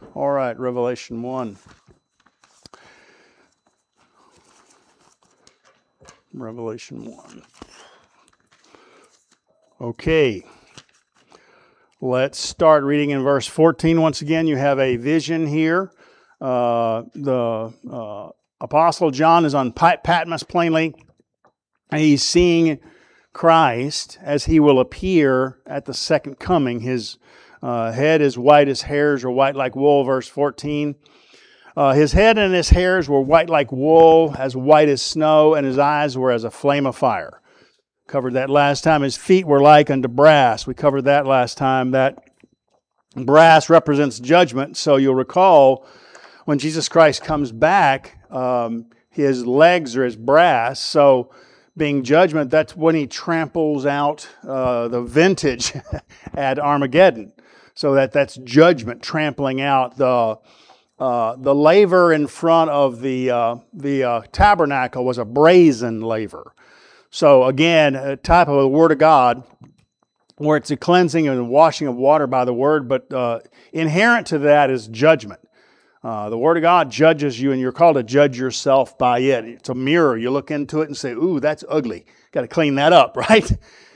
All right, Revelation 1. Revelation 1. Okay. Let's start reading in verse 14. Once again, you have a vision here. The Apostle John is on Patmos plainly. He's seeing Christ as he will appear at the second coming. His head is white as hairs, or white like wool, verse 14. His head and his hairs were white like wool, as white as snow, and his eyes were as a flame of fire. Covered that last time. His feet were like unto brass. We covered that last time. That brass represents judgment. So you'll recall when Jesus Christ comes back, his legs are as brass. So being judgment, that's when he tramples out the vintage at Armageddon. So that's judgment, trampling out the laver in front of the tabernacle was a brazen laver. So again, a type of the Word of God, where it's a cleansing and washing of water by the Word, but inherent to that is judgment. The Word of God judges you, and you're called to judge yourself by it. It's a mirror. You look into it and say, "Ooh, that's ugly. Got to clean that up," right?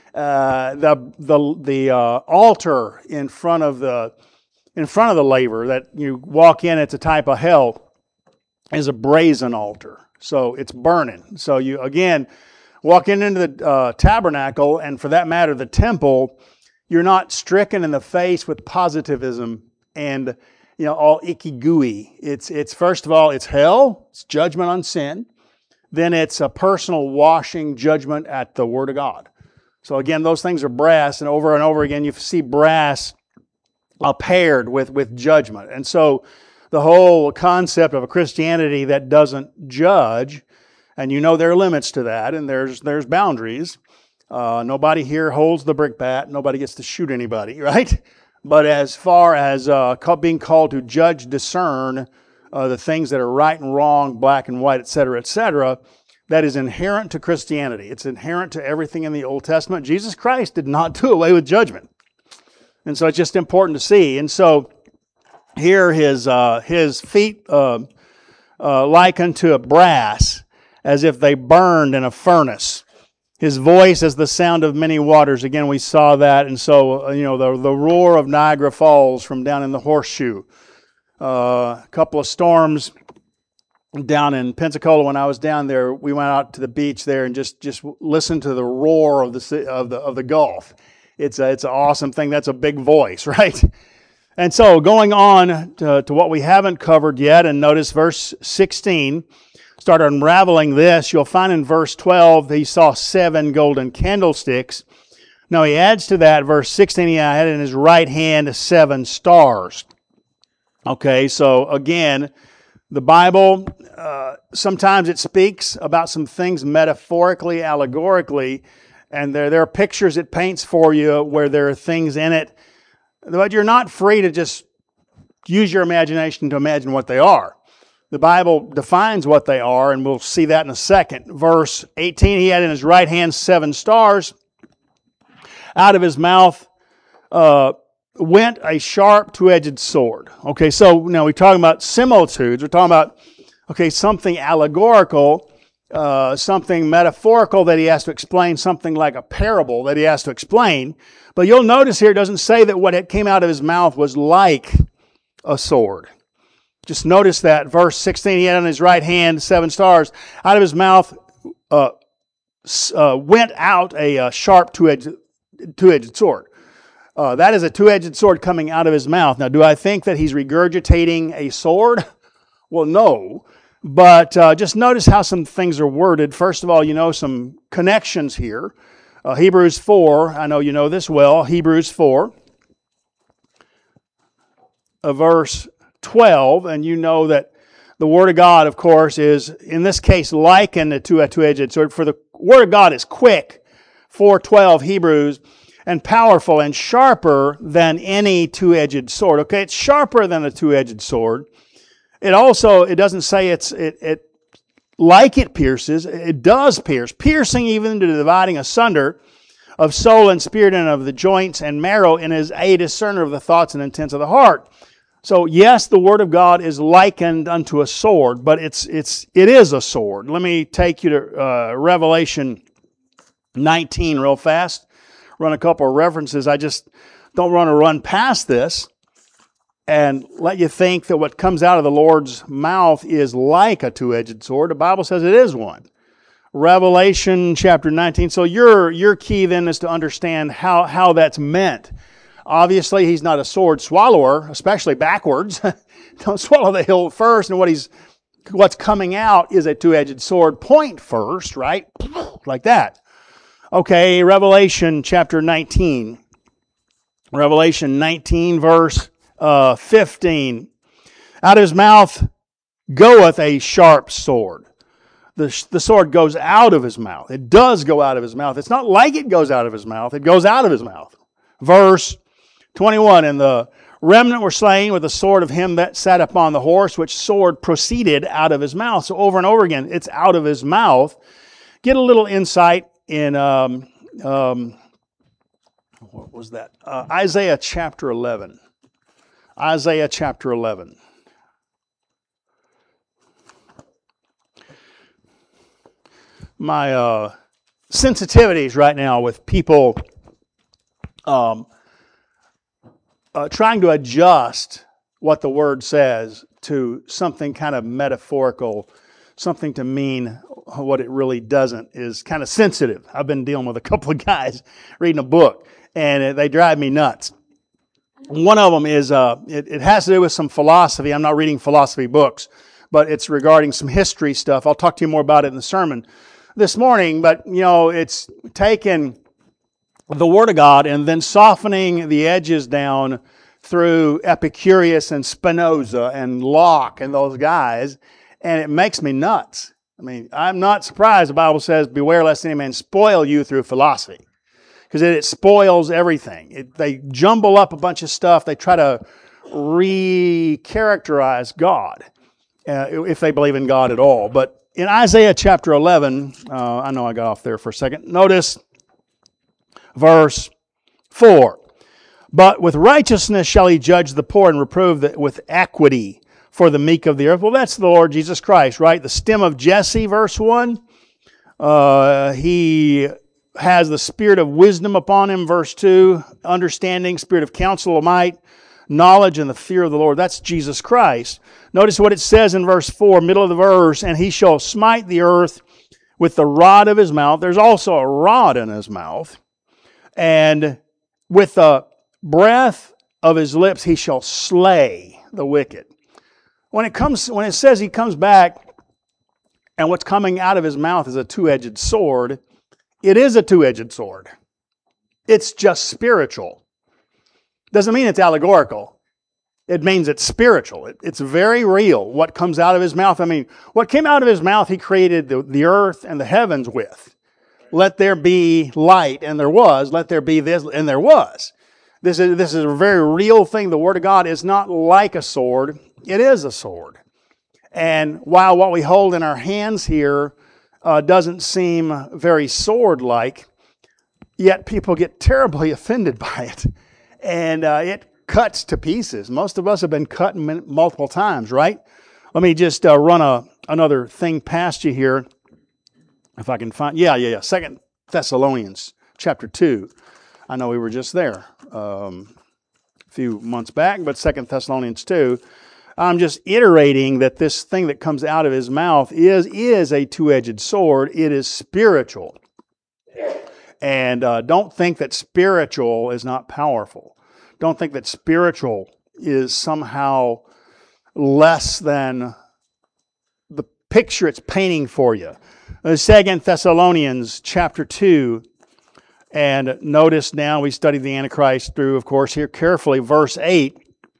The altar in front of the laver that you walk in, it's a type of hell, is a brazen altar. So it's burning. So you again walking into the tabernacle, and for that matter, the temple, you're not stricken in the face with positivism and all icky gooey. It's first of all, it's hell, it's judgment on sin. Then it's a personal washing judgment at the Word of God. So again, those things are brass, and over again, you see brass paired with judgment. And so the whole concept of a Christianity that doesn't judge, and there are limits to that, and there's boundaries. Nobody here holds the brick bat. Nobody gets to shoot anybody, right? But as far as being called to judge, discern the things that are right and wrong, black and white, etc., that is inherent to Christianity. It's inherent to everything in the Old Testament. Jesus Christ did not do away with judgment. And so it's just important to see. And so here his feet like unto a brass, as if they burned in a furnace. His voice as the sound of many waters. Again, we saw that. And so, the roar of Niagara Falls from down in the Horseshoe. A couple of storms down in Pensacola. When I was down there, we went out to the beach there and just listened to the roar of the Gulf. It's an awesome thing. That's a big voice, right? And so going on to what we haven't covered yet, and notice verse 16, start unraveling this, you'll find in verse 12, he saw 7 golden candlesticks. Now he adds to that, verse 16, he had in his right hand 7 stars. Okay, so again, the Bible, sometimes it speaks about some things metaphorically, allegorically, and there are pictures it paints for you where there are things in it, but you're not free to just use your imagination to imagine what they are. The Bible defines what they are, and we'll see that in a second. Verse 18, he had in his right hand 7 stars. Out of his mouth went a sharp two-edged sword. Okay, so now we're talking about similitudes. We're talking about, something allegorical, something metaphorical that he has to explain, something like a parable that he has to explain. But you'll notice here it doesn't say that what came out of his mouth was like a sword. Just notice that. Verse 16, he had on his right hand 7 stars. Out of his mouth went out a sharp two-edged sword. That is a two-edged sword coming out of his mouth. Now, do I think that he's regurgitating a sword? Well, no. But just notice how some things are worded. First of all, some connections here. Hebrews 4, I know you know this well. Hebrews 4, verse 12, and you know that the Word of God, of course, is, in this case, likened to a two-edged sword. For the Word of God is quick, 4:12 Hebrews, and powerful and sharper than any two-edged sword. Okay, it's sharper than a two-edged sword. It doesn't say it pierces. It does pierce, piercing even to dividing asunder of soul and spirit and of the joints and marrow, and is a discerner of the thoughts and intents of the heart. So yes, the Word of God is likened unto a sword, but it is a sword. Let me take you to Revelation 19 real fast. Run a couple of references. I just don't want to run past this and let you think that what comes out of the Lord's mouth is like a two-edged sword. The Bible says it is one. Revelation chapter 19. So your key then is to understand how that's meant. Obviously, he's not a sword swallower, especially backwards. Don't swallow the hilt first, and what's coming out is a two-edged sword. Point first, right? Like that. Okay, Revelation chapter 19. Revelation 19, verse 15. Out of his mouth goeth a sharp sword. The sword goes out of his mouth. It does go out of his mouth. It's not like it goes out of his mouth. It goes out of his mouth. Verse 21, and the remnant were slain with the sword of him that sat upon the horse, which sword proceeded out of his mouth. So over and over again, it's out of his mouth. Get a little insight in, what was that? Isaiah chapter 11. Isaiah chapter 11. My sensitivities right now with people trying to adjust what the Word says to something kind of metaphorical, something to mean what it really doesn't, is kind of sensitive. I've been dealing with a couple of guys reading a book, and they drive me nuts. One of them is, it has to do with some philosophy. I'm not reading philosophy books, but it's regarding some history stuff. I'll talk to you more about it in the sermon this morning, but it's taken the Word of God and then softening the edges down through Epicurus and Spinoza and Locke and those guys, and it makes me nuts. I mean, I'm not surprised the Bible says, beware lest any man spoil you through philosophy, because it spoils everything. They jumble up a bunch of stuff. They try to recharacterize God, if they believe in God at all. But in Isaiah chapter 11, I know I got off there for a second. Notice verse 4. But with righteousness shall he judge the poor and reprove with equity for the meek of the earth. Well, that's the Lord Jesus Christ, right? The stem of Jesse, verse 1. He has the spirit of wisdom upon him, verse 2. Understanding, spirit of counsel, might, knowledge, and the fear of the Lord. That's Jesus Christ. Notice what it says in verse 4, middle of the verse, and he shall smite the earth with the rod of his mouth. There's also a rod in his mouth. And with the breath of his lips he shall slay the wicked. When it says he comes back and what's coming out of his mouth is a two-edged sword, it is a two-edged sword. It's just spiritual. Doesn't mean it's allegorical. It means it's spiritual. It's very real what comes out of his mouth. I mean, what came out of his mouth he created the earth and the heavens with. Let there be light, and there was. Let there be this, and there was. This is a very real thing. The Word of God is not like a sword. It is a sword. And while what we hold in our hands here doesn't seem very sword-like, yet people get terribly offended by it. And it cuts to pieces. Most of us have been cut multiple times, right? Let me just run another thing past you here. If I can find, 2 Thessalonians chapter 2. I know we were just there a few months back, but 2 Thessalonians 2. I'm just iterating that this thing that comes out of his mouth is a two-edged sword. It is spiritual. And don't think that spiritual is not powerful. Don't think that spiritual is somehow less than the picture it's painting for you. 2 Thessalonians chapter 2, and notice now we studied the Antichrist through, of course, here carefully, verse 8.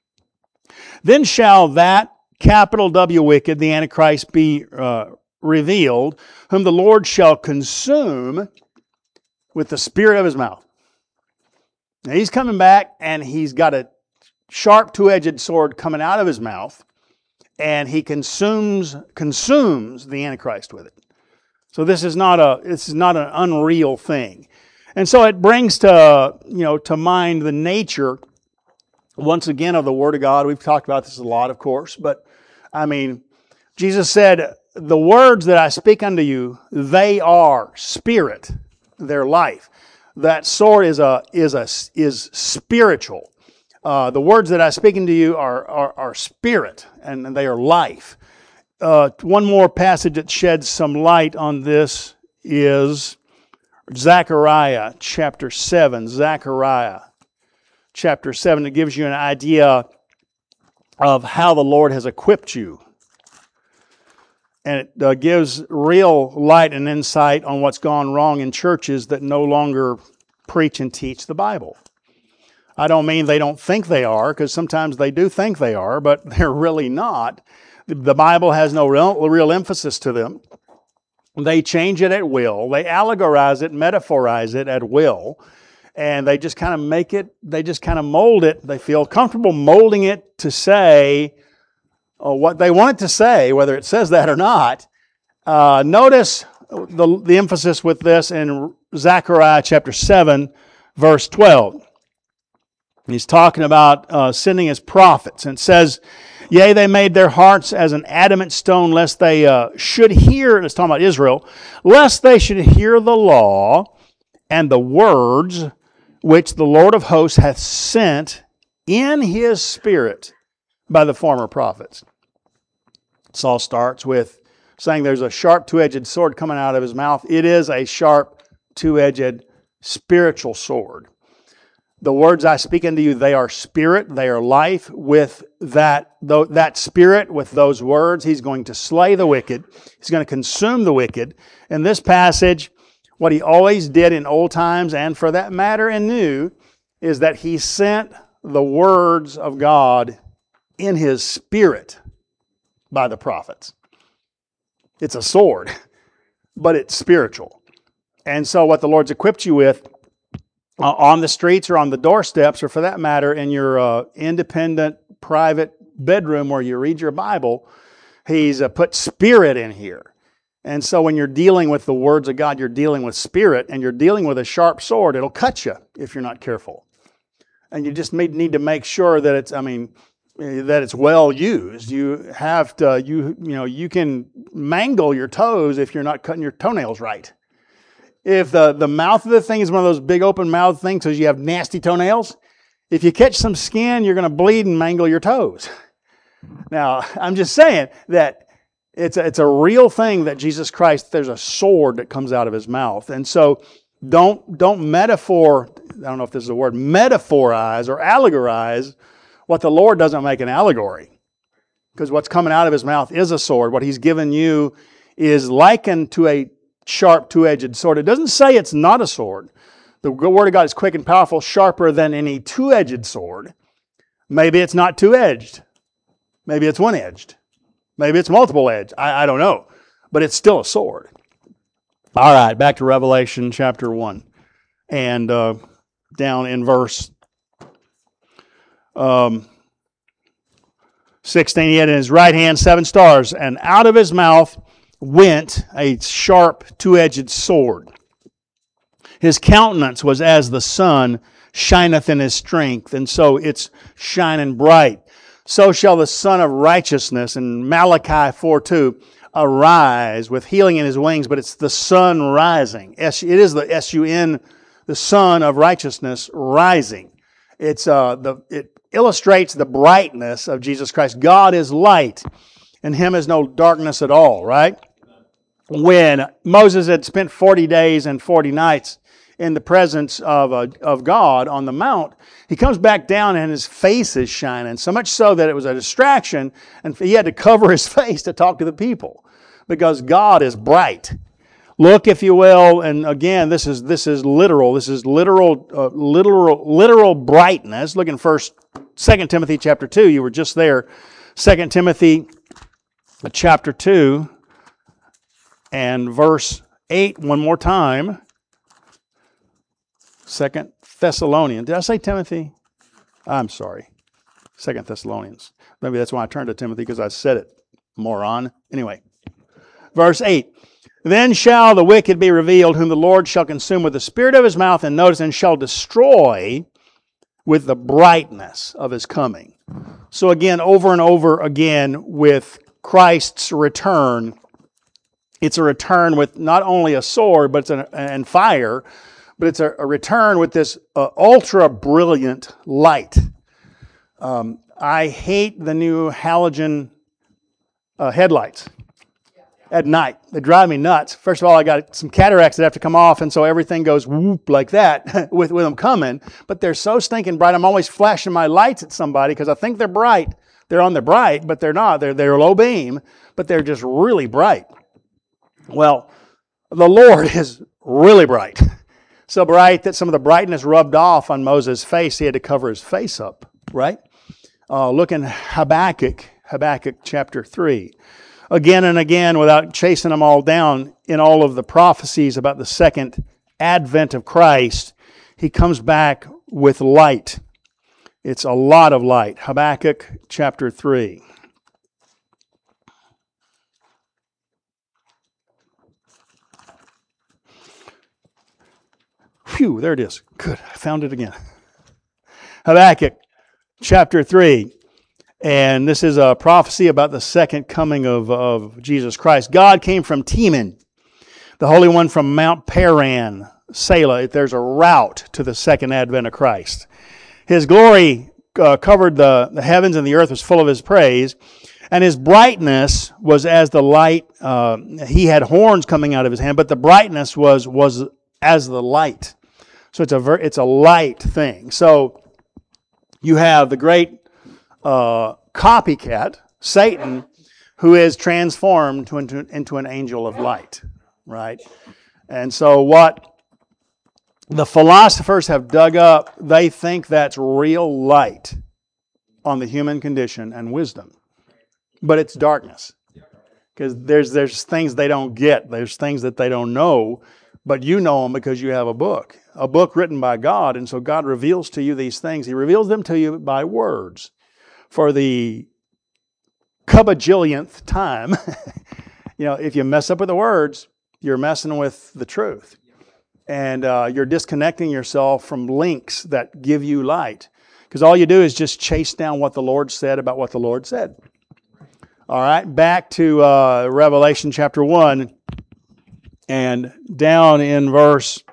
Then shall that, capital W wicked, the Antichrist, be revealed, whom the Lord shall consume with the spirit of his mouth. Now he's coming back, and he's got a sharp two-edged sword coming out of his mouth, and he consumes the Antichrist with it. So this is not an unreal thing. And so it brings to mind the nature once again, of the Word of God. We've talked about this a lot, of course, but I mean, Jesus said, the words that I speak unto you, they are spirit, they're life. That sword is spiritual. The words that I speak unto you are spirit, and they are life. One more passage that sheds some light on this is Zechariah chapter 7. Zechariah chapter 7. It gives you an idea of how the Lord has equipped you. And it gives real light and insight on what's gone wrong in churches that no longer preach and teach the Bible. I don't mean they don't think they are, because sometimes they do think they are, but they're really not. The Bible has no real emphasis to them. They change it at will. They allegorize it, metaphorize it at will. And they just kind of make it, they just kind of mold it. They feel comfortable molding it to say what they want it to say, whether it says that or not. Notice the emphasis with this in Zechariah chapter 7, verse 12. He's talking about sending his prophets. And it says, yea, they made their hearts as an adamant stone, lest they should hear, and it's talking about Israel, lest they should hear the law and the words which the Lord of hosts hath sent in his spirit by the former prophets. Saul starts with saying there's a sharp two-edged sword coming out of his mouth. It is a sharp two-edged spiritual sword. The words I speak unto you, they are spirit, they are life. With that spirit, with those words, he's going to slay the wicked. He's going to consume the wicked. In this passage, what he always did in old times, and for that matter in new, is that he sent the words of God in his spirit by the prophets. It's a sword, but it's spiritual. And so what the Lord's equipped you with on the streets or on the doorsteps, or for that matter in your independent private bedroom where you read your Bible, he's put spirit in here. And so when you're dealing with the words of God, you're dealing with spirit, and you're dealing with a sharp sword. It'll cut you if you're not careful. And you just need to make sure that it's well used. You have to, you can mangle your toes if you're not cutting your toenails right. If the mouth of the thing is one of those big open mouth things because you have nasty toenails, if you catch some skin, you're going to bleed and mangle your toes. Now, I'm just saying that it's a real thing that Jesus Christ, there's a sword that comes out of his mouth. And so don't metaphor, I don't know if this is a word, metaphorize or allegorize what the Lord doesn't make an allegory. Because what's coming out of his mouth is a sword. What he's given you is likened to a sharp two-edged sword. It doesn't say it's not a sword. The Word of God is quick and powerful, sharper than any two-edged sword. Maybe it's not two-edged. Maybe it's one-edged. Maybe it's multiple-edged. I don't know. But it's still a sword. All right, back to Revelation chapter 1. And down in verse 16, he had in his right hand 7 stars, and out of his mouth went a sharp two-edged sword. His countenance was as the sun shineth in his strength, and so it's shining bright. So shall the Son of Righteousness, in Malachi 4:2, arise with healing in his wings, but it's the sun rising. It is the S-U-N, the Son of Righteousness rising. It illustrates the brightness of Jesus Christ. God is light, and him is no darkness at all, right? When Moses had spent 40 days and 40 nights in the presence of God on the mount, he comes back down and his face is shining, so much so that it was a distraction, and he had to cover his face to talk to the people because God is bright. Look, if you will, and again, this is literal. This is literal brightness. Look in 2 Timothy chapter 2. You were just there. 2 Timothy chapter 2 and verse 8 one more time. 2 Thessalonians. Did I say Timothy? I'm sorry. 2 Thessalonians. Maybe that's why I turned to Timothy, because I said it, moron. Anyway, verse 8. Then shall the wicked be revealed, whom the Lord shall consume with the spirit of his mouth, and notice, and shall destroy with the brightness of his coming. So again, over and over again with Christ's return, it's a return with not only a sword and fire, but it's a return with this ultra brilliant light. I hate the new halogen headlights at night. They drive me nuts. First of all, I got some cataracts that have to come off, and so everything goes whoop like that with them coming. But they're so stinking bright. I'm always flashing my lights at somebody because I think they're bright. They're on the bright, but they're not. They're low beam, but they're just really bright. Well, the Lord is really bright. So bright that some of the brightness rubbed off on Moses' face. He had to cover his face up, right? Look in Habakkuk chapter 3. Again and again, without chasing them all down, in all of the prophecies about the second advent of Christ, he comes back with light. It's a lot of light. Habakkuk chapter 3. Phew, there it is. Good, I found it again. Habakkuk chapter 3. And this is a prophecy about the second coming of Jesus Christ. God came from Teman, the Holy One from Mount Paran, Selah. There's a route to the second advent of Christ. His glory covered the heavens, and the earth was full of his praise. And his brightness was as the light. He had horns coming out of his hand, but the brightness was as the light. So it's a light thing. So you have the great copycat, Satan, who is transformed into an angel of light, right? And so what the philosophers have dug up, they think that's real light on the human condition and wisdom. But it's darkness. Because there's things they don't get. There's things that they don't know, but you know them because you have a book written by God, and so God reveals to you these things. He reveals them to you by words. For the cubajillionth time, if you mess up with the words, you're messing with the truth. And you're disconnecting yourself from links that give you light. Because all you do is just chase down what the Lord said about what the Lord said. All right, back to Revelation chapter 1 and down in verse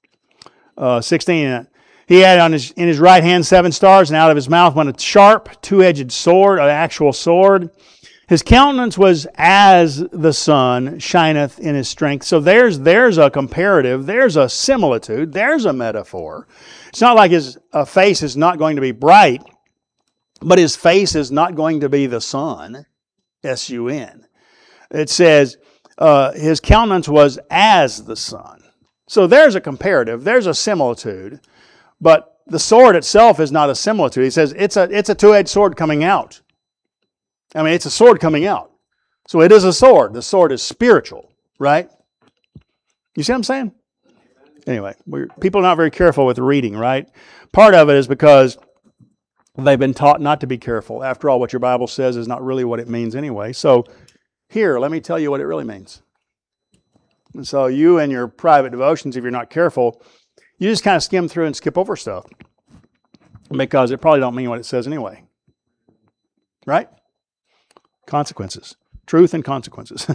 16. He had in his right hand 7 stars, and out of his mouth went a sharp, two-edged sword, an actual sword. His countenance was as the sun shineth in his strength. So there's a comparative, there's a similitude, there's a metaphor. It's not like his face is not going to be bright, but his face is not going to be the sun, S-U-N. It says his countenance was as the sun. So there's a comparative, there's a similitude. But the sword itself is not a similitude. He says it's a two-edged sword coming out. I mean, it's a sword coming out. So it is a sword. The sword is spiritual, right? You see what I'm saying? Anyway, people are not very careful with reading, right? Part of it is because they've been taught not to be careful. After all, what your Bible says is not really what it means anyway. So here, let me tell you what it really means. And so you and your private devotions, if you're not careful, you just kind of skim through and skip over stuff because it probably don't mean what it says anyway. Right? Consequences. Truth and consequences.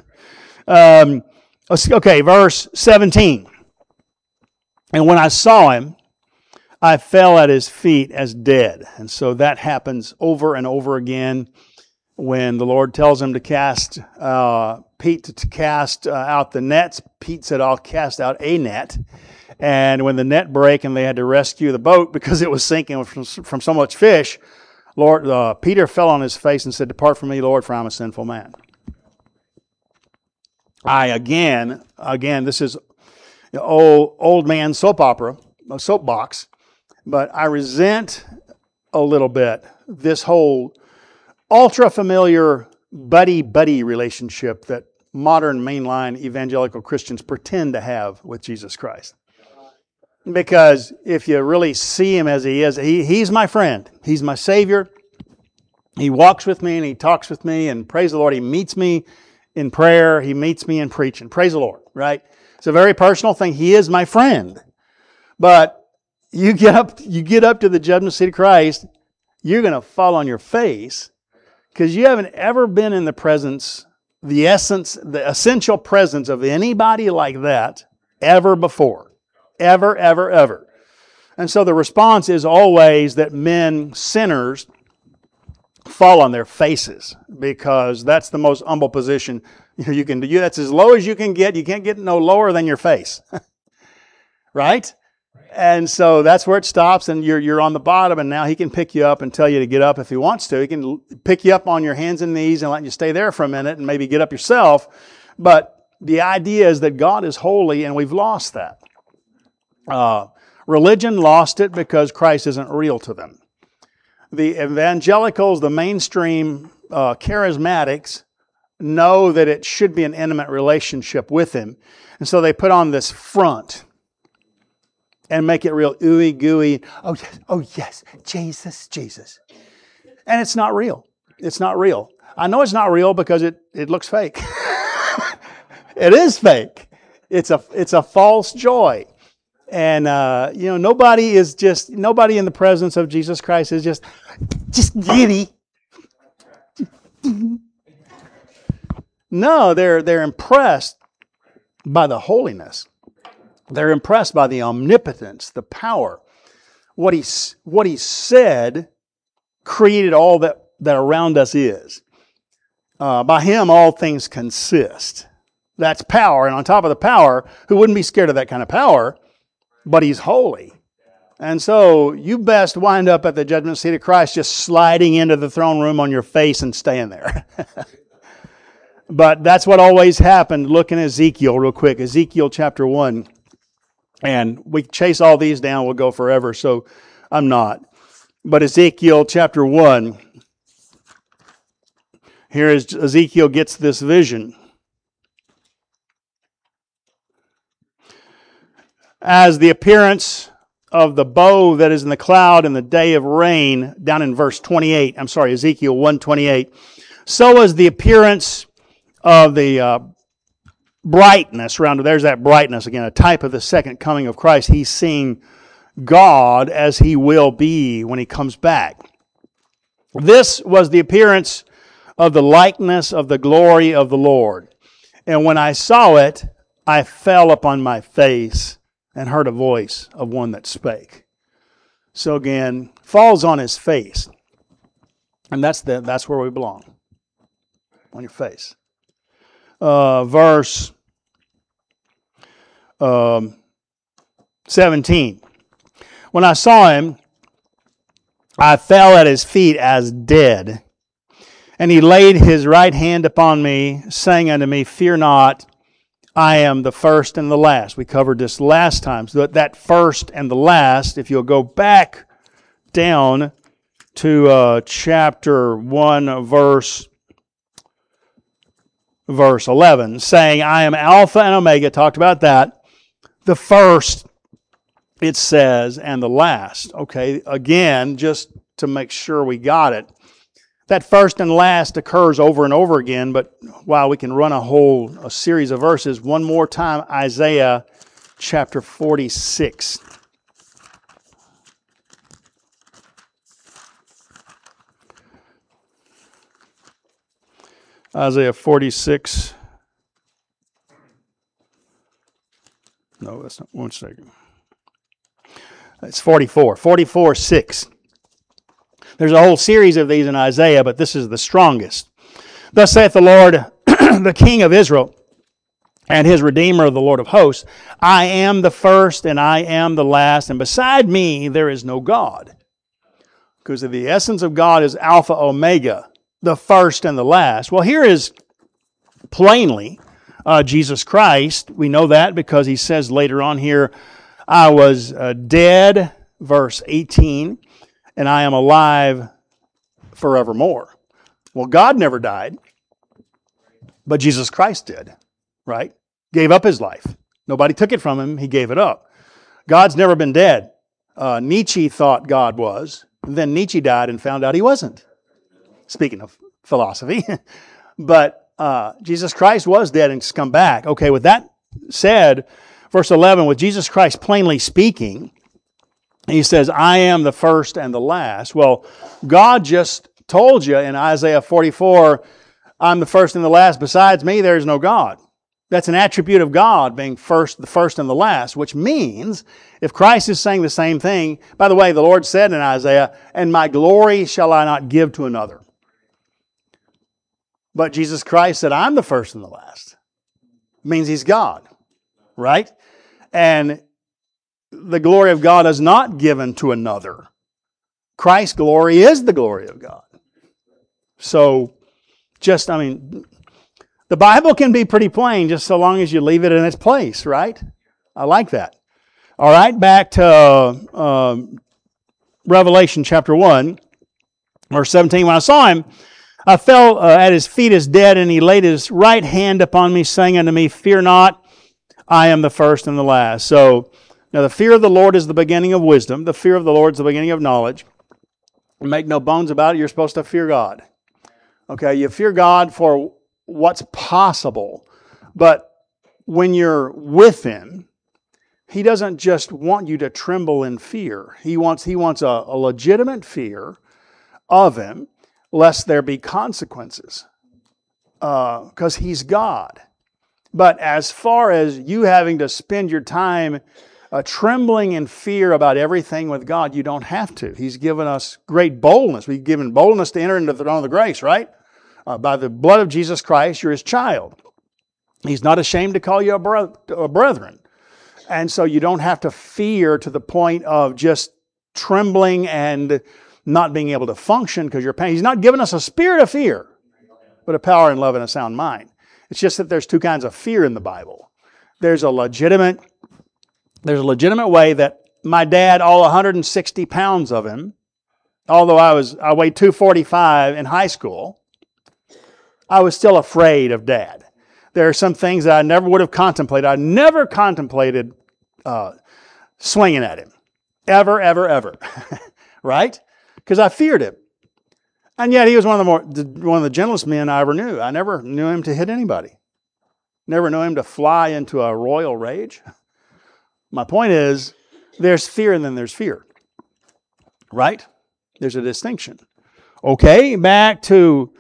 Okay, verse 17. And when I saw him, I fell at his feet as dead. And so that happens over and over again when the Lord tells him to cast Pete to cast out the nets. Pete said, I'll cast out a net. And when the net broke and they had to rescue the boat because it was sinking from so much fish, Peter fell on his face and said, Depart from me, Lord, for I'm a sinful man. Again, this is old man soap opera, a soapbox, but I resent a little bit this whole ultra-familiar buddy-buddy relationship that modern mainline evangelical Christians pretend to have with Jesus Christ. Because if you really see him as he is, he's my friend. He's my Savior. He walks with me and he talks with me, and praise the Lord, he meets me in prayer. He meets me in preaching. Praise the Lord, right? It's a very personal thing. He is my friend. But you get up to the judgment seat of Christ, you're going to fall on your face because you haven't ever been in the presence, the essential presence of anybody like that ever before. Ever, ever, ever. And so the response is always that men, sinners, fall on their faces because that's the most humble position you can do. That's as low as you can get. You can't get no lower than your face. Right? And so that's where it stops, and you're on the bottom, and now he can pick you up and tell you to get up if he wants to. He can pick you up on your hands and knees and let you stay there for a minute and maybe get up yourself. But the idea is that God is holy, and we've lost that. Religion lost it because Christ isn't real to them. The evangelicals, the mainstream charismatics, know that it should be an intimate relationship with him. And so they put on this front and make it real ooey gooey. Oh yes, Jesus, Jesus. And it's not real. It's not real. I know it's not real because it looks fake. It is fake. It's a false joy. And nobody in the presence of Jesus Christ is just giddy. No, they're impressed by the holiness. They're impressed by the omnipotence, the power. What he said created all that around us is. By him, all things consist. That's power. And on top of the power, who wouldn't be scared of that kind of power? But he's holy. And so you best wind up at the judgment seat of Christ just sliding into the throne room on your face and staying there. But that's what always happened. Look in Ezekiel real quick. Ezekiel chapter 1. And we chase all these down, we'll go forever, so I'm not. But Ezekiel chapter 1. Here is Ezekiel gets this vision. As the appearance of the bow that is in the cloud in the day of rain, down in verse 28, Ezekiel 1:28. So is the appearance of the brightness around, there's that brightness again, a type of the second coming of Christ. He's seeing God as he will be when he comes back. This was the appearance of the likeness of the glory of the Lord. And when I saw it, I fell upon my face and heard a voice of one that spake. So again, falls on his face. And that's where we belong. On your face. Verse 17. When I saw him, I fell at his feet as dead. And he laid his right hand upon me, saying unto me, Fear not, I am the first and the last. We covered this last time. So that first and the last, if you'll go back down to chapter 1, verse 11, saying, I am Alpha and Omega, talked about that. The first, it says, and the last. Okay, again, just to make sure we got it. That first and last occurs over and over again, but while we can run a series of verses, one more time, Isaiah chapter 46. Isaiah 46. No, that's not. One second. It's 44. 44:6. There's a whole series of these in Isaiah, but this is the strongest. Thus saith the Lord, the King of Israel, and his Redeemer, the Lord of hosts, I am the first and I am the last, and beside me there is no God. Because the essence of God is Alpha, Omega, the first and the last. Well, here is plainly Jesus Christ. We know that because he says later on here, I was dead, verse 18, and I am alive forevermore. Well, God never died, but Jesus Christ did, right? Gave up his life. Nobody took it from him. He gave it up. God's never been dead. Nietzsche thought God was. And then Nietzsche died and found out he wasn't. Speaking of philosophy. But Jesus Christ was dead and has come back. Okay, with that said, verse 11, with Jesus Christ plainly speaking, He says, I am the first and the last. Well, God just told you in Isaiah 44, I'm the first and the last. Besides me, there is no God. That's an attribute of God, being the first and the last, which means if Christ is saying the same thing, by the way, the Lord said in Isaiah, and my glory shall I not give to another. But Jesus Christ said, I'm the first and the last. It means He's God, right? And the glory of God is not given to another. Christ's glory is the glory of God. So, the Bible can be pretty plain just so long as you leave it in its place, right? I like that. All right, back to Revelation chapter 1, verse 17. When I saw Him, I fell at His feet as dead, and He laid His right hand upon me, saying unto me, Fear not, I am the first and the last. So, now the fear of the Lord is the beginning of wisdom. The fear of the Lord is the beginning of knowledge. Make no bones about it, you're supposed to fear God. Okay, you fear God for what's possible. But when you're with Him, He doesn't just want you to tremble in fear. He wants a legitimate fear of Him, lest there be consequences. Because He's God. But as far as you having to spend your time trembling in fear about everything with God, you don't have to. He's given us great boldness. We've given boldness to enter into the throne of the grace, right? By the blood of Jesus Christ, you're His child. He's not ashamed to call you a brethren. And so you don't have to fear to the point of just trembling and not being able to function because you're pain. He's not given us a spirit of fear, but a power and love and a sound mind. It's just that there's two kinds of fear in the Bible. There's a legitimate way that my dad, all 160 pounds of him, although I weighed 245 in high school, I was still afraid of Dad. There are some things that I never would have contemplated. I never contemplated swinging at him. Ever, ever, ever. Right? Because I feared him. And yet he was one of the gentlest men I ever knew. I never knew him to hit anybody. Never knew him to fly into a royal rage. My point is, there's fear and then there's fear. Right? There's a distinction. Okay, back to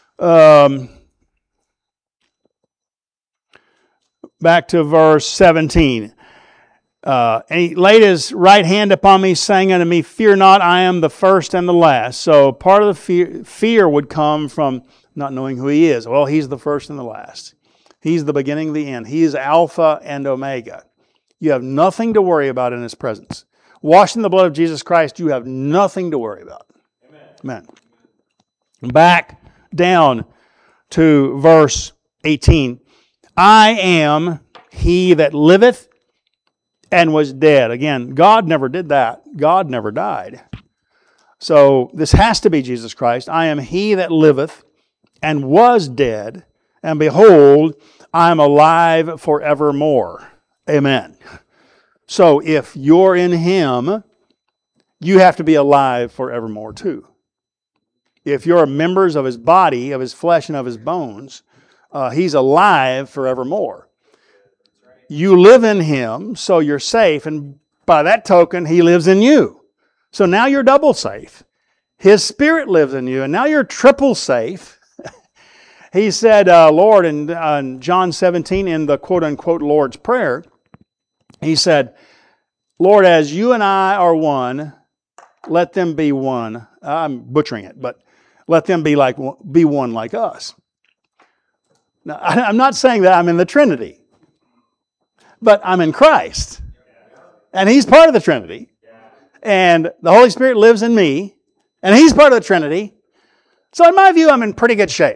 verse 17. And He laid His right hand upon me, saying unto me, Fear not, I am the first and the last. So part of the fear would come from not knowing who He is. Well, He's the first and the last. He's the beginning and the end. He is Alpha and Omega. You have nothing to worry about in His presence. Washed in the blood of Jesus Christ, you have nothing to worry about. Amen. Back down to verse 18. I am He that liveth and was dead. Again, God never did that. God never died. So this has to be Jesus Christ. I am He that liveth and was dead, and behold, I am alive forevermore. Amen. So if you're in Him, you have to be alive forevermore too. If you're members of His body, of His flesh, and of His bones, He's alive forevermore. You live in Him, so you're safe, and by that token, He lives in you. So now you're double safe. His Spirit lives in you, and now you're triple safe. He said, Lord, in John 17, in the quote-unquote Lord's Prayer, He said, Lord, as you and I are one, let them be one. I'm butchering it, but let them be one like us. Now, I'm not saying that I'm in the Trinity, but I'm in Christ. And He's part of the Trinity. And the Holy Spirit lives in me, and He's part of the Trinity. So in my view, I'm in pretty good shape.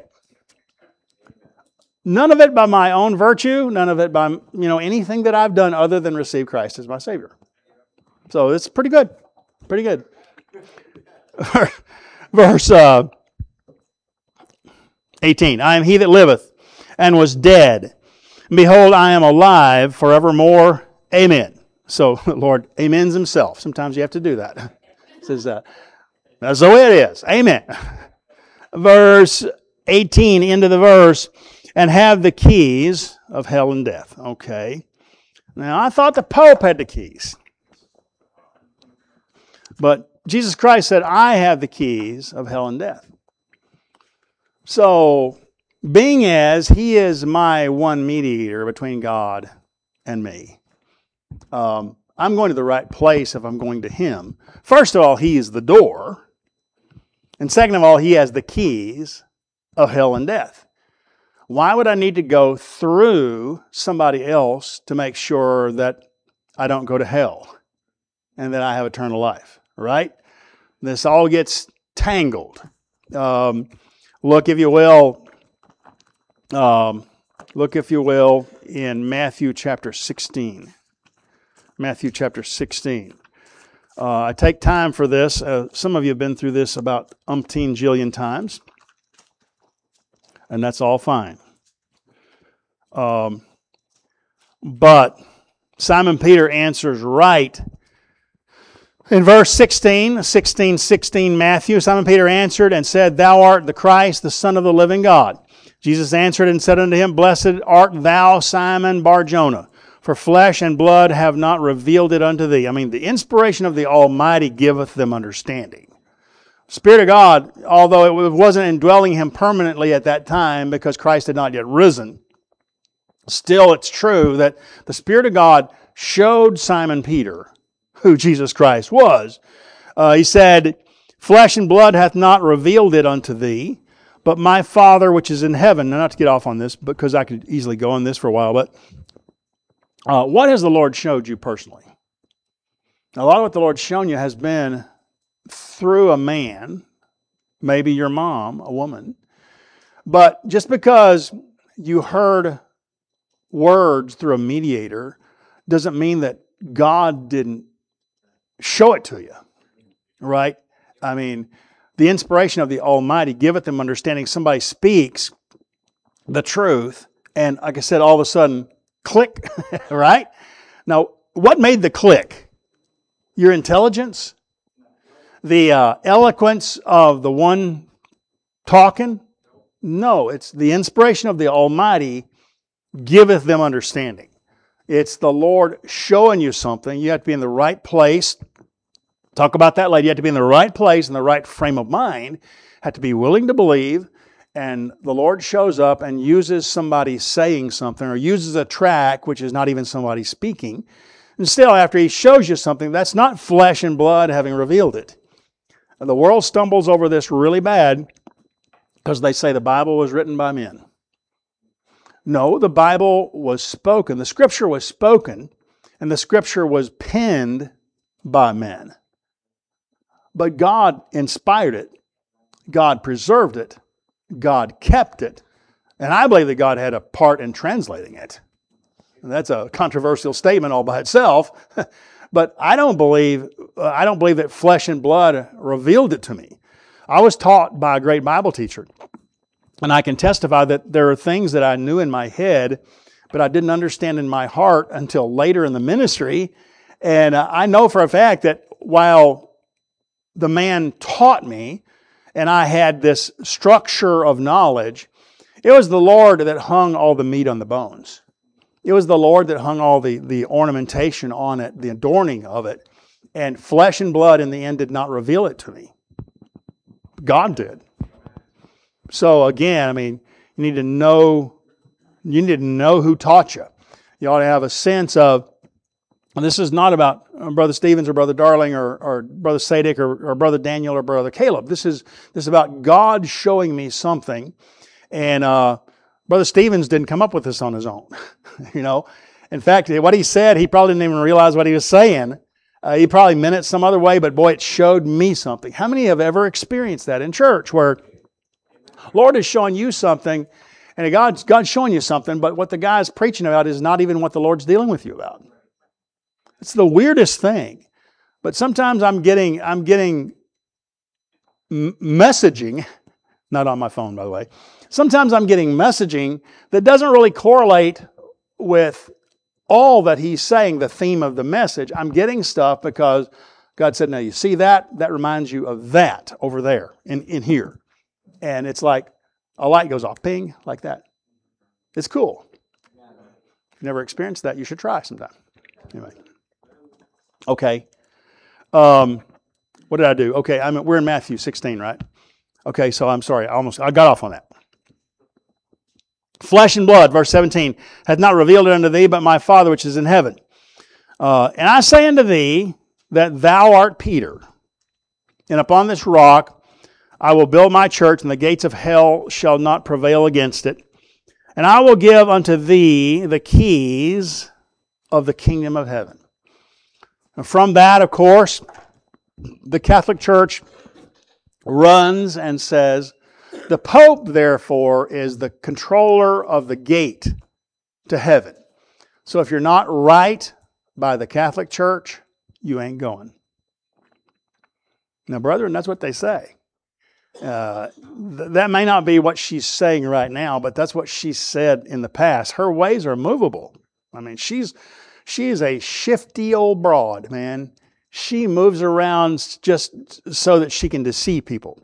None of it by my own virtue, none of it by anything that I've done other than receive Christ as my Savior. So it's pretty good. Pretty good. Verse 18. I am He that liveth and was dead. And behold, I am alive forevermore. Amen. So, Lord amens Himself. Sometimes you have to do that. It says, that's the way it is. Amen. Verse 18, into the verse, and have the keys of hell and death. Okay. Now, I thought the Pope had the keys. But Jesus Christ said, I have the keys of hell and death. So, being as He is my one mediator between God and me, I'm going to the right place if I'm going to Him. First of all, He is the door. And second of all, He has the keys of hell and death. Why would I need to go through somebody else to make sure that I don't go to hell and that I have eternal life, right? This all gets tangled. Look, if you will, in Matthew chapter 16. Matthew chapter 16. I take time for this. Some of you have been through this about umpteen jillion times, and that's all fine. But Simon Peter answers right. In verse 16 Matthew, Simon Peter answered and said, Thou art the Christ, the Son of the living God. Jesus answered and said unto him, Blessed art thou, Simon Bar-Jonah, for flesh and blood have not revealed it unto thee. I mean, the inspiration of the Almighty giveth them understanding. Spirit of God, although it wasn't indwelling him permanently at that time because Christ had not yet risen, still it's true that the Spirit of God showed Simon Peter who Jesus Christ was. He said, Flesh and blood hath not revealed it unto thee, but my Father which is in heaven. Now, not to get off on this, because I could easily go on this for a while, but what has the Lord showed you personally? A lot of what the Lord's shown you has been through a man, maybe your mom, a woman. But just because you heard words through a mediator doesn't mean that God didn't show it to you, right? I mean, the inspiration of the Almighty giveth them understanding. Somebody speaks the truth, and like I said, all of a sudden, click, right? Now, what made the click? Your intelligence? The eloquence of the one talking? No, it's the inspiration of the Almighty giveth them understanding. It's the Lord showing you something. You have to be in the right place. Talk about that later. You have to be in the right place, in the right frame of mind. Have to be willing to believe. And the Lord shows up and uses somebody saying something or uses a track, which is not even somebody speaking. And still, after He shows you something, that's not flesh and blood having revealed it. And the world stumbles over this really bad because they say the Bible was written by men. No, the Bible was spoken. The Scripture was spoken, and the Scripture was penned by men. But God inspired it. God preserved it. God kept it. And I believe that God had a part in translating it. And that's a controversial statement all by itself. But I don't believe that flesh and blood revealed it to me. I was taught by a great Bible teacher. And I can testify that there are things that I knew in my head, but I didn't understand in my heart until later in the ministry. And I know for a fact that while the man taught me, and I had this structure of knowledge, it was the Lord that hung all the meat on the bones. It was the Lord that hung all the ornamentation on it, the adorning of it. And flesh and blood in the end did not reveal it to me. God did. So again, I mean, you need to know who taught you. You ought to have a sense of, and this is not about Brother Stevens or Brother Darling or Brother Sadik or Brother Daniel or Brother Caleb. This is about God showing me something. And Brother Stevens didn't come up with this on his own. You know, in fact, what he said, he probably didn't even realize what he was saying. He probably meant it some other way, but boy, it showed me something. How many have ever experienced that in church where Lord is showing you something, and God's showing you something, but what the guy's preaching about is not even what the Lord's dealing with you about. It's the weirdest thing. But sometimes I'm getting messaging, not on my phone, by the way. Sometimes I'm getting messaging that doesn't really correlate with all that he's saying, the theme of the message. I'm getting stuff because God said, now you see that? That reminds you of that over there, in here. And it's like a light goes off, ping, like that. It's cool. If you've never experienced that, you should try sometime. Anyway. Okay. What did I do? Okay, we're in Matthew 16, right? Okay, so I'm sorry. I got off on that. Flesh and blood, verse 17, hath not revealed it unto thee, but my Father which is in heaven. And I say unto thee that thou art Peter, and upon this rock I will build my church, and the gates of hell shall not prevail against it. And I will give unto thee the keys of the kingdom of heaven. And from that, of course, the Catholic Church runs and says, the Pope, therefore, is the controller of the gate to heaven. So if you're not right by the Catholic Church, you ain't going. Now, brethren, that's what they say. That may not be what she's saying right now, but that's what she said in the past. Her ways are movable. I mean, she is a shifty old broad, man. She moves around just so that she can deceive people.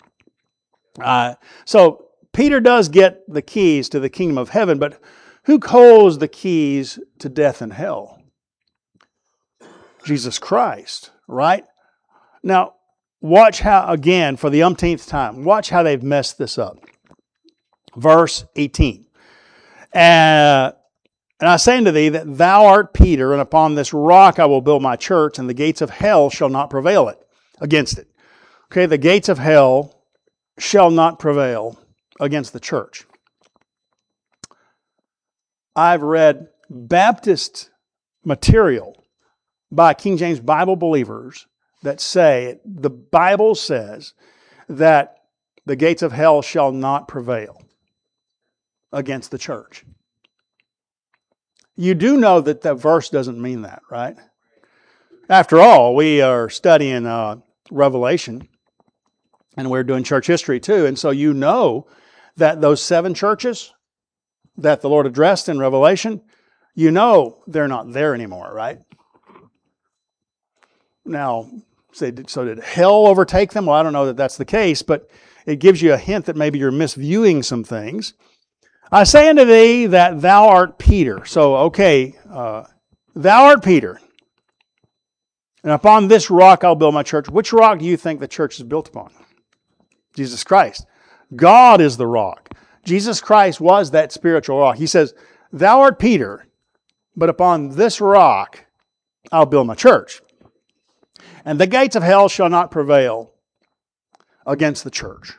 So Peter does get the keys to the kingdom of heaven, but who holds the keys to death and hell? Jesus Christ, right? Now, watch how, again, for the umpteenth time, watch how they've messed this up. Verse 18. And I say unto thee that thou art Peter, and upon this rock I will build my church, and the gates of hell shall not prevail against it. Okay, the gates of hell shall not prevail against the church. I've read Baptist material by King James Bible believers that say, the Bible says that the gates of hell shall not prevail against the church. You do know that the verse doesn't mean that, right? After all, we are studying Revelation, and we're doing church history too, and so you know that those 7 churches that the Lord addressed in Revelation, you know they're not there anymore, right? Now, so did hell overtake them? Well, I don't know that that's the case, but it gives you a hint that maybe you're misviewing some things. I say unto thee that thou art Peter. So, okay, thou art Peter. And upon this rock I'll build my church. Which rock do you think the church is built upon? Jesus Christ. God is the rock. Jesus Christ was that spiritual rock. He says, thou art Peter, but upon this rock I'll build my church. And the gates of hell shall not prevail against the church.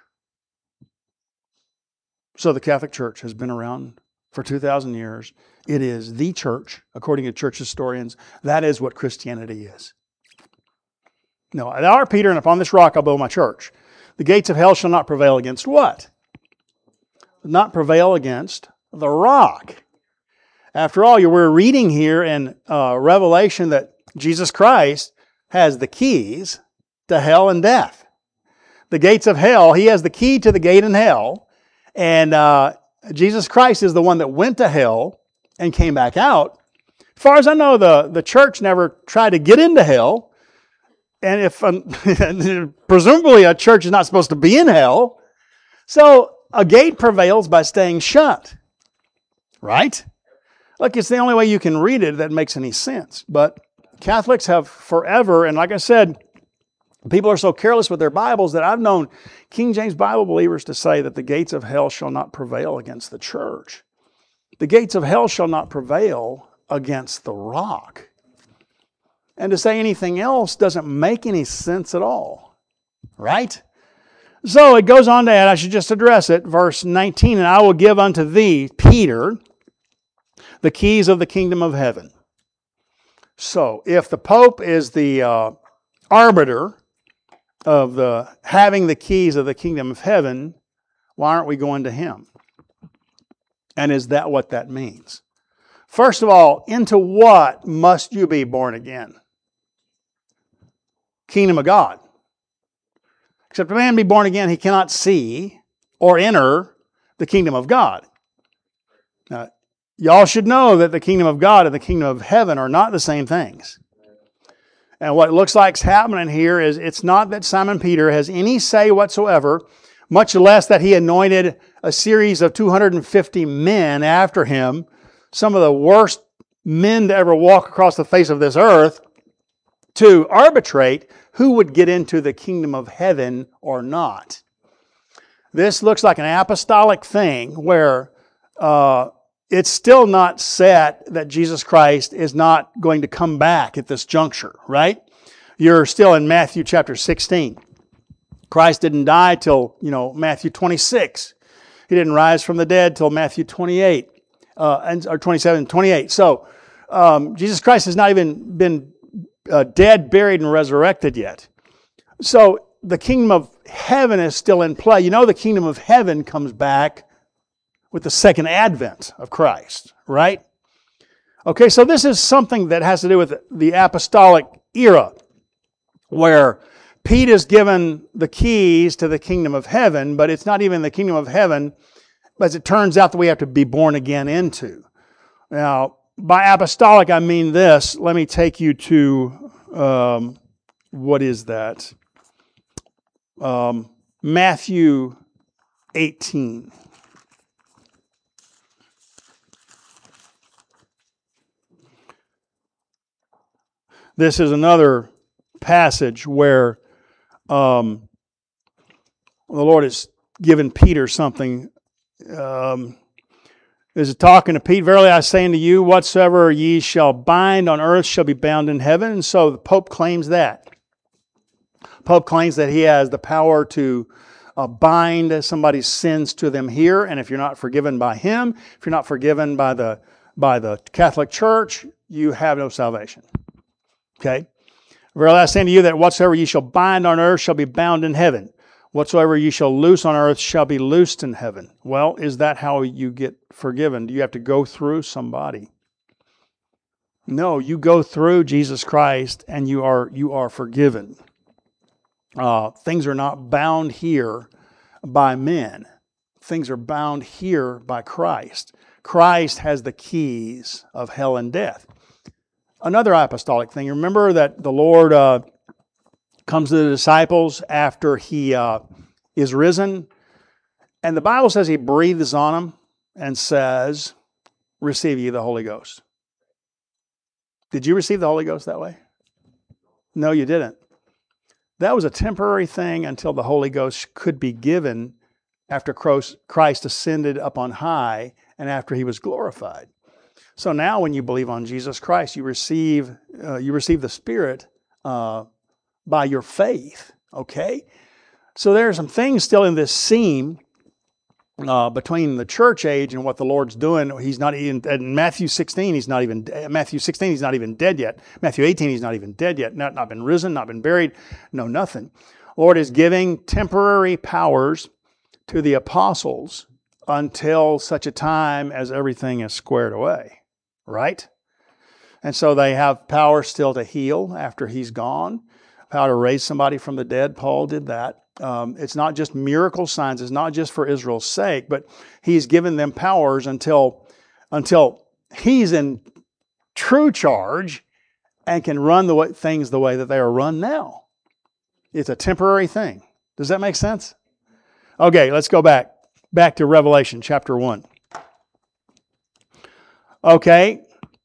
So the Catholic Church has been around for 2,000 years. It is the church, according to church historians. That is what Christianity is. No, thou art Peter, and upon this rock I'll build my church. The gates of hell shall not prevail against what? Not prevail against the rock. After all, we're reading here in Revelation that Jesus Christ has the keys to hell and death. The gates of hell, He has the key to the gate in hell. And Jesus Christ is the one that went to hell and came back out. As far as I know, the church never tried to get into hell. And if presumably a church is not supposed to be in hell. So a gate prevails by staying shut. Right? Look, it's the only way you can read it that makes any sense. But Catholics have forever, and like I said, people are so careless with their Bibles that I've known King James Bible believers to say that the gates of hell shall not prevail against the church. The gates of hell shall not prevail against the rock. And to say anything else doesn't make any sense at all. Right? So it goes on to add, I should just address it, verse 19, and I will give unto thee, Peter, the keys of the kingdom of heaven. So if the Pope is the arbiter of having the keys of the kingdom of heaven, why aren't we going to him? And is that what that means? First of all, into what must you be born again? Kingdom of God. Except a man be born again, he cannot see or enter the kingdom of God. Now, y'all should know that the kingdom of God and the kingdom of heaven are not the same things. And what it looks like is happening here is it's not that Simon Peter has any say whatsoever, much less that he anointed a series of 250 men after him, some of the worst men to ever walk across the face of this earth, to arbitrate who would get into the kingdom of heaven or not. This looks like an apostolic thing where it's still not set that Jesus Christ is not going to come back at this juncture, right? You're still in Matthew chapter 16. Christ didn't die till, Matthew 26. He didn't rise from the dead till Matthew 28, or 27, 28. So, Jesus Christ has not even been dead, buried, and resurrected yet. So, the kingdom of heaven is still in play. The kingdom of heaven comes back with the second advent of Christ, right? Okay, so this is something that has to do with the apostolic era, where Pete is given the keys to the kingdom of heaven, but it's not even the kingdom of heaven, as it turns out, that we have to be born again into. Now, by apostolic, I mean this. Let me take you to, what is that? Matthew 18. This is another passage where the Lord has given Peter something. Is talking to Pete, verily I say unto you, whatsoever ye shall bind on earth shall be bound in heaven. And so the Pope claims that. Pope claims that he has the power to bind somebody's sins to them here, and if you're not forgiven by him, if you're not forgiven by the Catholic Church, you have no salvation. Okay? Verily I say unto you that whatsoever ye shall bind on earth shall be bound in heaven. Whatsoever ye shall loose on earth shall be loosed in heaven. Well, is that how you get forgiven? Do you have to go through somebody? No, you go through Jesus Christ and you are forgiven. Things are not bound here by men. Things are bound here by Christ. Christ has the keys of hell and death. Another apostolic thing, remember that the Lord comes to the disciples after he is risen, and the Bible says he breathes on them and says, receive ye the Holy Ghost. Did you receive the Holy Ghost that way? No, you didn't. That was a temporary thing until the Holy Ghost could be given after Christ ascended up on high and after he was glorified. So now when you believe on Jesus Christ, you receive the Spirit by your faith, okay? So there are some things still in this seam between the church age and what the Lord's doing. He's not even, in Matthew 16, he's not even dead yet. Matthew 18, he's not even dead yet. Not been risen, not been buried, no nothing. Lord is giving temporary powers to the apostles until such a time as everything is squared away, right? And so they have power still to heal after he's gone, power to raise somebody from the dead. Paul did that. It's not just miracle signs. It's not just for Israel's sake, but he's given them powers until he's in true charge and can run things the way that they are run now. It's a temporary thing. Does that make sense? Okay, let's go back to Revelation chapter 1. Okay.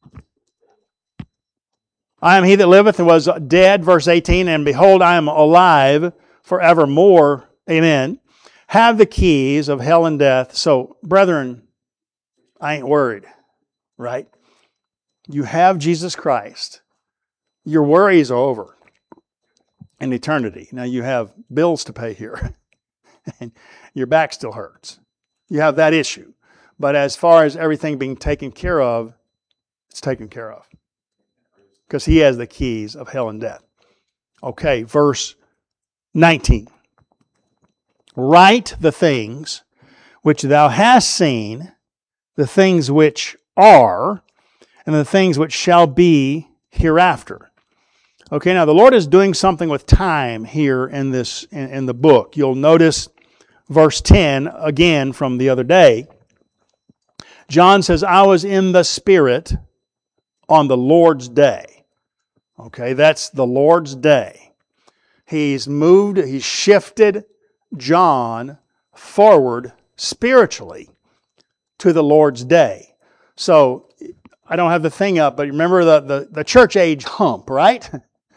I am he that liveth and was dead, verse 18, and behold, I am alive forevermore. Amen. Have the keys of hell and death. So, brethren, I ain't worried, right? You have Jesus Christ. Your worries are over in eternity. Now you have bills to pay here, and your back still hurts. You have that issue. But as far as everything being taken care of, it's taken care of. Because he has the keys of hell and death. Okay, verse 19. Write the things which thou hast seen, the things which are, and the things which shall be hereafter. Okay, now the Lord is doing something with time here in the book. You'll notice verse 10 again from the other day. John says, I was in the Spirit on the Lord's day. Okay, that's the Lord's day. He's shifted John forward spiritually to the Lord's day. So, I don't have the thing up, but remember the church age hump, right?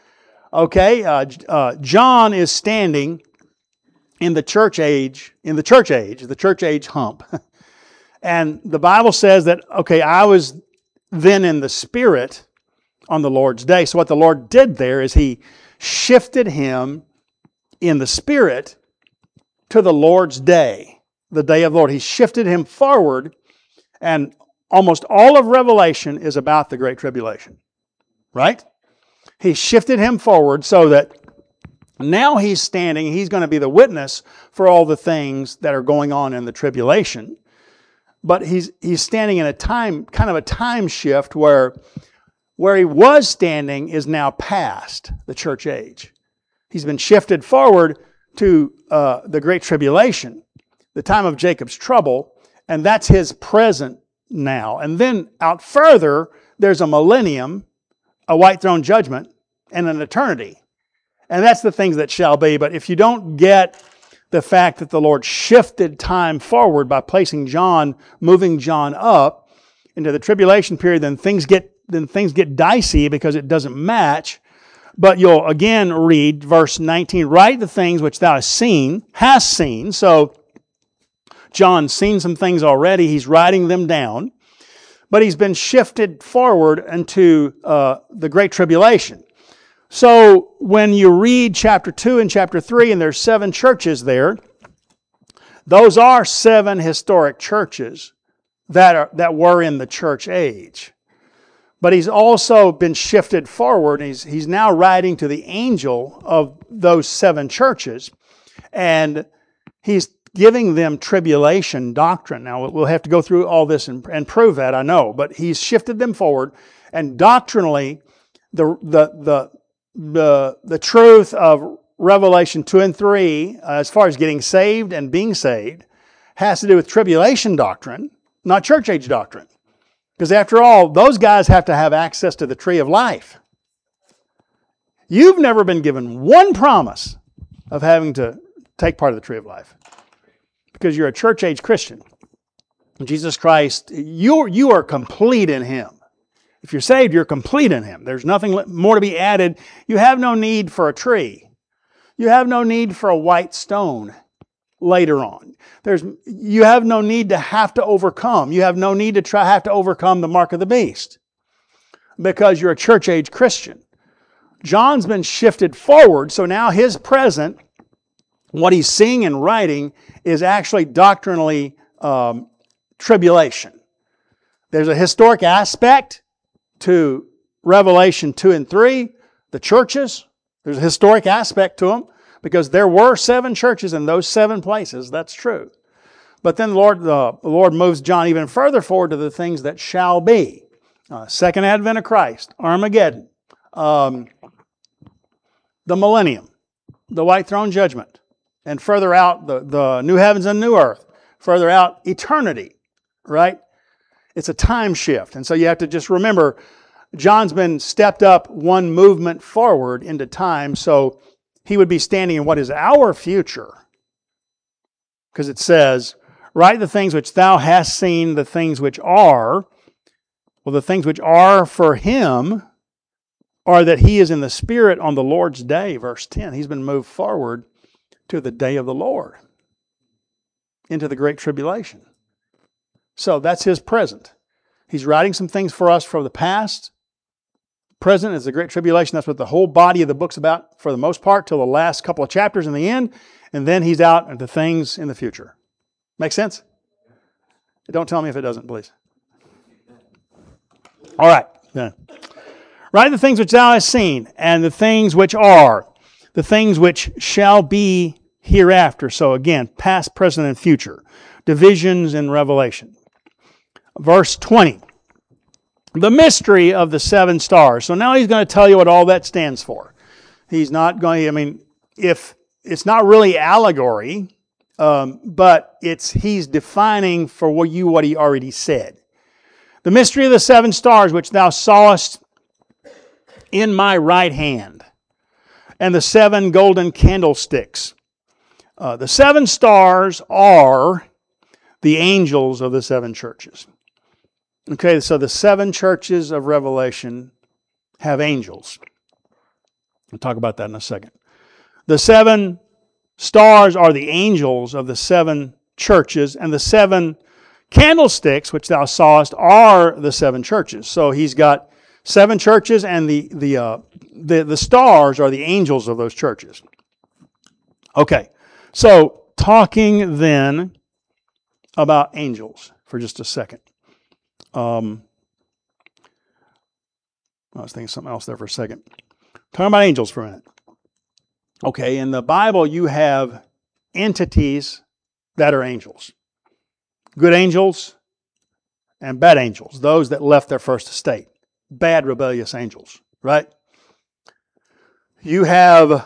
Okay, John is standing in the church age, the church age hump. And the Bible says that, okay, I was then in the Spirit on the Lord's day. So what the Lord did there is He shifted him in the Spirit to the Lord's day, the day of the Lord. He shifted him forward, and almost all of Revelation is about the Great Tribulation. Right? He shifted him forward so that now he's standing, he's going to be the witness for all the things that are going on in the tribulation. But he's standing in a time, kind of a time shift where he was standing is now past the church age. He's been shifted forward to the Great Tribulation, the time of Jacob's trouble, and that's his present now. And then out further, there's a millennium, a white throne judgment, and an eternity. And that's the things that shall be. But if you don't get the fact that the Lord shifted time forward by placing John, moving John up into the tribulation period, then things get dicey because it doesn't match. But you'll again read verse 19, write the things which thou hast seen. So John's seen some things already. He's writing them down. But he's been shifted forward into the Great Tribulation. So when you read chapter 2 and chapter 3, and there's 7 churches there, those are 7 historic churches that were in the church age. But he's also been shifted forward. He's now writing to the angel of those 7 churches, and he's giving them tribulation doctrine. Now, we'll have to go through all this and prove that, I know, but he's shifted them forward, and doctrinally, the truth of Revelation 2 and 3, as far as getting saved and being saved, has to do with tribulation doctrine, not church age doctrine. Because after all, those guys have to have access to the tree of life. You've never been given one promise of having to take part of the tree of life. Because you're a church age Christian. Jesus Christ, you are complete in Him. If you're saved, you're complete in Him. There's nothing more to be added. You have no need for a tree. You have no need for a white stone later on. You have no need to have to overcome. You have no need to have to overcome the mark of the beast. Because you're a church age Christian. John's been shifted forward, so now his present, what he's seeing and writing, is actually doctrinally tribulation. There's a historic aspect to Revelation 2 and 3, the churches. There's a historic aspect to them because there were 7 churches in those 7 places. That's true. But then the Lord moves John even further forward to the things that shall be. Second advent of Christ, Armageddon, the millennium, the white throne judgment, and further out the new heavens and new earth, further out eternity, right? It's a time shift. And so you have to just remember, John's been stepped up one movement forward into time, so he would be standing in what is our future. Because it says, write the things which thou hast seen, the things which are. Well, the things which are for him are that he is in the Spirit on the Lord's day, verse 10. He's been moved forward to the day of the Lord, into the Great Tribulation. So that's his present. He's writing some things for us from the past. Present is the Great Tribulation. That's what the whole body of the book's about for the most part, till the last couple of chapters in the end. And then he's out into things in the future. Make sense? Don't tell me if it doesn't, please. All right. Then. Write the things which thou hast seen, and the things which are, the things which shall be hereafter. So again, past, present, and future. Divisions in Revelation. Verse 20. The mystery of the 7 stars. So now he's going to tell you what all that stands for. He's not going, if it's not really allegory, but he's defining for you what he already said. The mystery of the 7 stars which thou sawest in my right hand, and the 7 golden candlesticks. The 7 stars are the angels of the 7 churches. Okay, so the 7 churches of Revelation have angels. We'll talk about that in a second. The 7 stars are the angels of the 7 churches, and the 7 candlesticks, which thou sawest, are the 7 churches. So he's got 7 churches, and the stars are the angels of those churches. Okay, so talking then about angels for just a second. I was thinking something else there for a second. Talking about angels for a minute. Okay, in the Bible you have entities that are angels. Good angels and bad angels. Those that left their first estate. Bad, rebellious angels, right? You have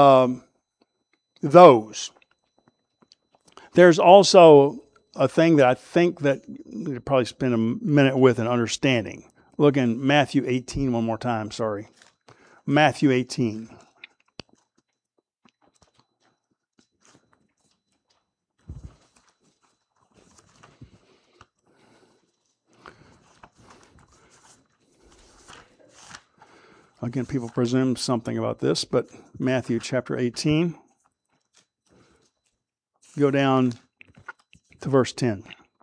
those. There's also a thing that I think that you could probably spend a minute with in understanding. Look in Matthew 18 one more time, sorry. Matthew 18. Again, people presume something about this, but Matthew chapter 18. Go down to verse 10.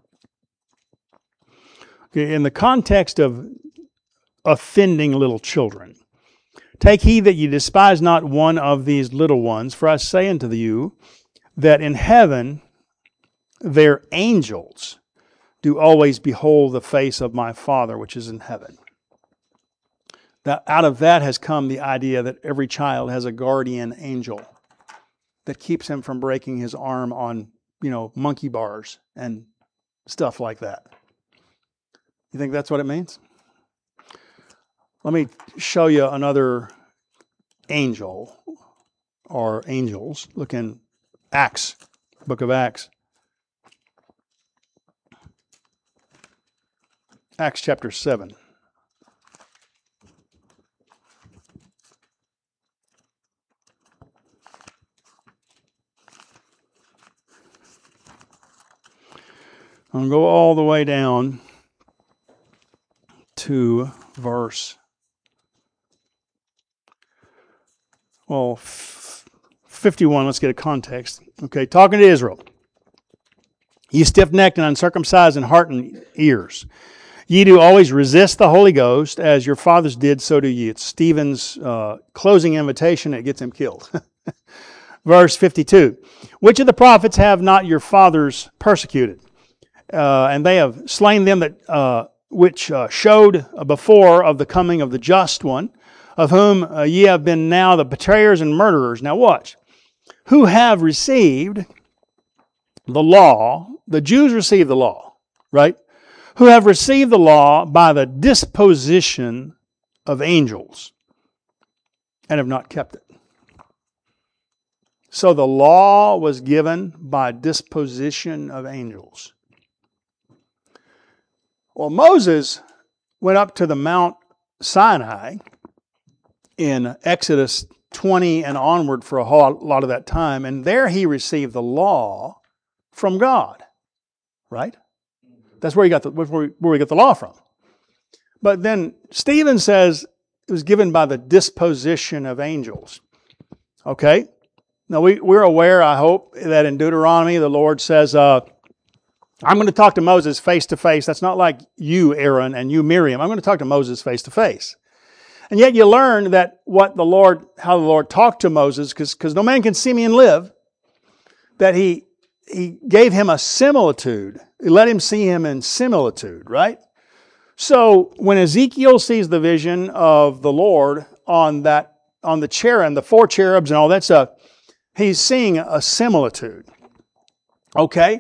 Okay, in the context of offending little children, take heed that ye despise not one of these little ones, for I say unto you that in heaven their angels do always behold the face of my Father which is in heaven. That out of that has come the idea that every child has a guardian angel that keeps him from breaking his arm on, monkey bars and stuff like that. You think that's what it means? Let me show you another angel or angels. Look in Acts, book of Acts. Acts chapter 7. I'll go all the way down to verse 51. Let's get a context. Okay, talking to Israel. Ye stiff-necked and uncircumcised in heart and ears. Ye do always resist the Holy Ghost, as your fathers did, so do ye. It's Stephen's closing invitation. It gets him killed. Verse 52. Which of the prophets have not your fathers persecuted? And they have slain them that which showed before of the coming of the just one, of whom ye have been now the betrayers and murderers. Now watch. Who have received the law, the Jews received the law, right? Who have received the law by the disposition of angels and have not kept it. So the law was given by disposition of angels. Well, Moses went up to the Mount Sinai in Exodus 20 and onward for a whole lot of that time, and there he received the law from God, right? That's where we got the law from. But then Stephen says it was given by the disposition of angels. Okay? Now we're aware, I hope, that in Deuteronomy the Lord says, I'm going to talk to Moses face to face. That's not like you, Aaron, and you, Miriam. I'm going to talk to Moses face to face. And yet you learn that how the Lord talked to Moses, because no man can see me and live, that he gave him a similitude. He let him see him in similitude, right? So when Ezekiel sees the vision of the Lord on the cherub, the 4 cherubs and all that stuff, he's seeing a similitude. Okay?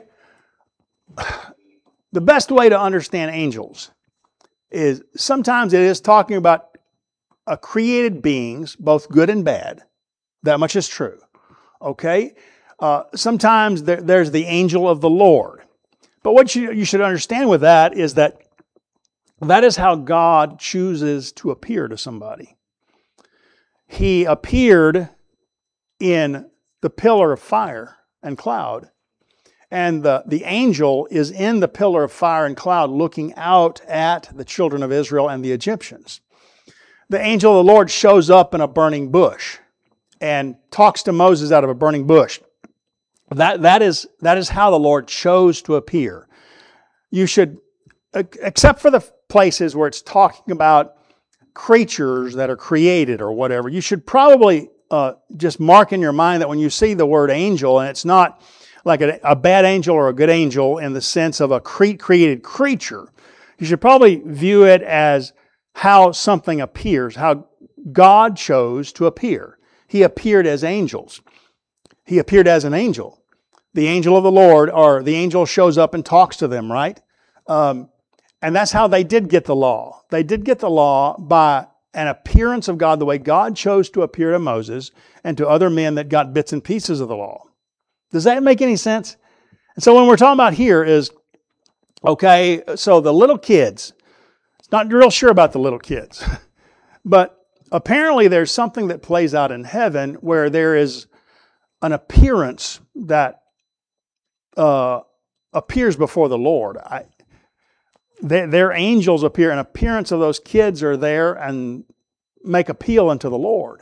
The best way to understand angels is sometimes it is talking about created beings, both good and bad. That much is true. Okay? Sometimes there's the angel of the Lord. But what you should understand with that is that is how God chooses to appear to somebody. He appeared in the pillar of fire and cloud. And the angel is in the pillar of fire and cloud looking out at the children of Israel and the Egyptians. the angel of the Lord shows up in a burning bush and talks to Moses out of a burning bush. That is how the Lord chose to appear. You should, except for the places where it's talking about creatures that are created or whatever, you should probably just mark in your mind that when you see the word angel, and it's not like a bad angel or a good angel in the sense of a created creature, you should probably view it as how something appears, how God chose to appear. He appeared as angels. He appeared as an angel. The angel of the Lord, or the angel shows up and talks to them, right? And that's how they did get the law. They did get the law by an appearance of God, the way God chose to appear to Moses and to other men that got bits and pieces of the law. Does that make any sense? And so when we're talking about here is, okay, so the little kids, it's not real sure about the little kids, but apparently there's something that plays out in heaven where there is an appearance that appears before the Lord. Their angels appear, an appearance of those kids are there and make appeal unto the Lord.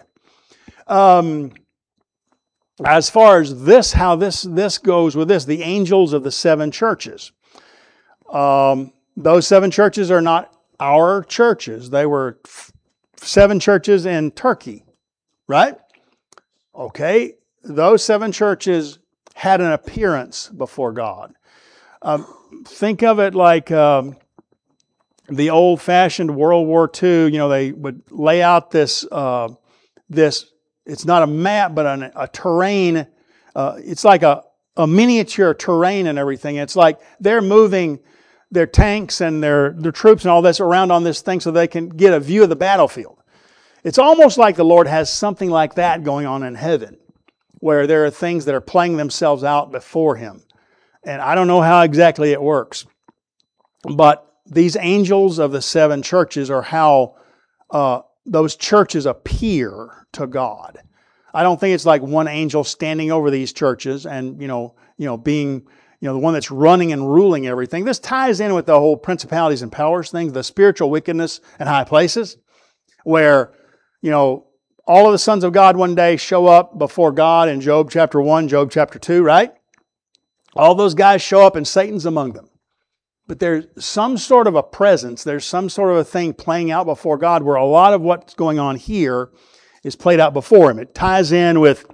As far as this, how this goes with this, the angels of the seven churches. Those seven churches are not our churches. They were seven churches in Turkey, right? Okay, those seven churches had an appearance before God. Think of it like the old-fashioned World War II. You know, they would lay out this. It's not a map, but a terrain. It's like a miniature terrain and everything. It's like they're moving their tanks and their troops and all this around on this thing so they can get a view of the battlefield. It's almost like the Lord has something like that going on in heaven, where there are things that are playing themselves out before Him. And I don't know how exactly it works. But these angels of the seven churches are how those churches appear to God. I don't think it's like one angel standing over these churches and, being, the one that's running and ruling everything. This ties in with the whole principalities and powers thing, the spiritual wickedness in high places, where, all of the sons of God one day show up before God in Job chapter 1, Job chapter 2, right? All those guys show up and Satan's among them. But there's some sort of a presence, there's some sort of a thing playing out before God where a lot of what's going on here is played out before Him. It ties in with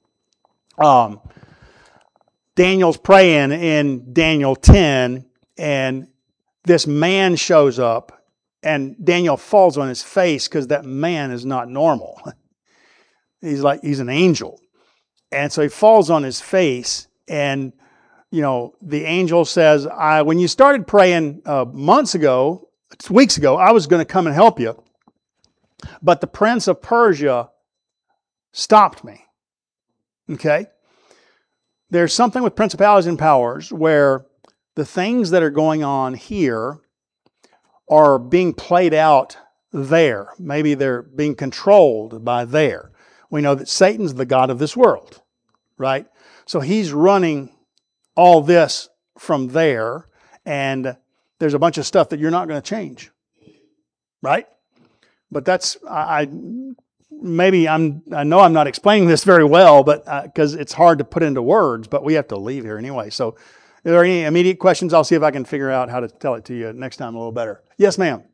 Daniel's praying in Daniel 10, and this man shows up, and Daniel falls on his face because that man is not normal. He's an angel. And so he falls on his face, and the angel says, when you started praying weeks ago, I was going to come and help you. But the prince of Persia stopped me. Okay? There's something with principalities and powers where the things that are going on here are being played out there. Maybe they're being controlled by there. We know that Satan's the god of this world, right? So he's running all this from there, and there's a bunch of stuff that you're not going to change, right? But that's, I know I'm not explaining this very well, but because it's hard to put into words, but we have to leave here anyway. So, are there any immediate questions? I'll see if I can figure out how to tell it to you next time a little better. Yes, ma'am.